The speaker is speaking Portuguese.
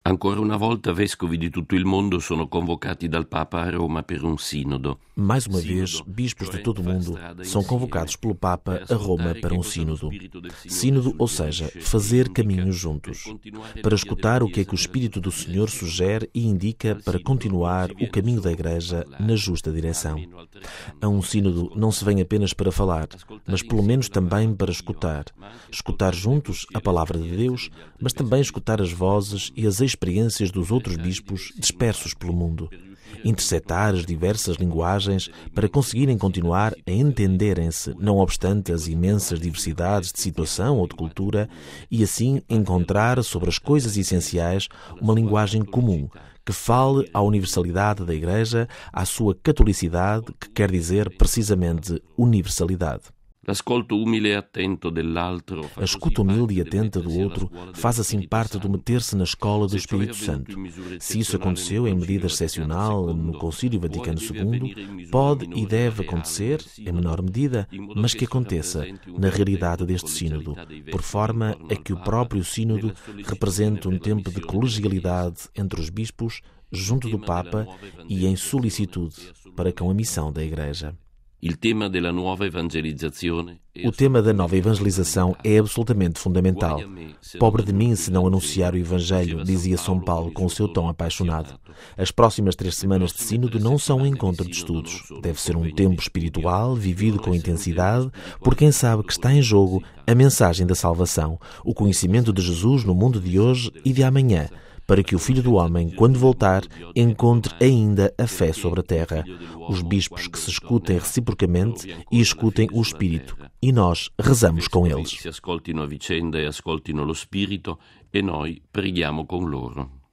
Ancora una volta vescovi di tutto il mondo sono convocati dal Papa a Roma per un sínodo. Mais uma vez, bispos de todo o mundo são convocados pelo Papa a Roma para um sínodo. Sínodo, ou seja, fazer caminhos juntos, para escutar o que é que o Espírito do Senhor sugere e indica para continuar o caminho da Igreja na justa direção. A um sínodo não se vem apenas para falar, mas pelo menos também para escutar. Escutar juntos a palavra de Deus, mas também escutar as vozes e as experiências dos outros bispos dispersos pelo mundo. Interceptar as diversas linguagens para conseguirem continuar a entenderem-se, não obstante as imensas diversidades de situação ou de cultura, e assim encontrar sobre as coisas essenciais uma linguagem comum, que fale à universalidade da Igreja, à sua catolicidade, que quer dizer precisamente universalidade. A escuta humilde e atenta do outro faz assim parte do meter-se na escola do Espírito Santo. Se isso aconteceu em medida excepcional no Concílio Vaticano II, pode e deve acontecer, em menor medida, mas que aconteça na realidade deste sínodo, por forma a que o próprio sínodo represente um tempo de colegialidade entre os bispos, junto do Papa e em solicitude para com a missão da Igreja. O tema da nova evangelização é absolutamente fundamental. Pobre de mim se não anunciar o Evangelho, dizia São Paulo com o seu tom apaixonado. As próximas 3 semanas de sínodo não são um encontro de estudos. Deve ser um tempo espiritual, vivido com intensidade, por quem sabe que está em jogo a mensagem da salvação, o conhecimento de Jesus no mundo de hoje e de amanhã, para que o Filho do Homem, quando voltar, encontre ainda a fé sobre a terra. Os bispos que se escutem reciprocamente e escutem o Espírito. E nós rezamos com eles. Se ascoltino a vicenda e ascoltino lo Spirito e noi preghiamo con loro.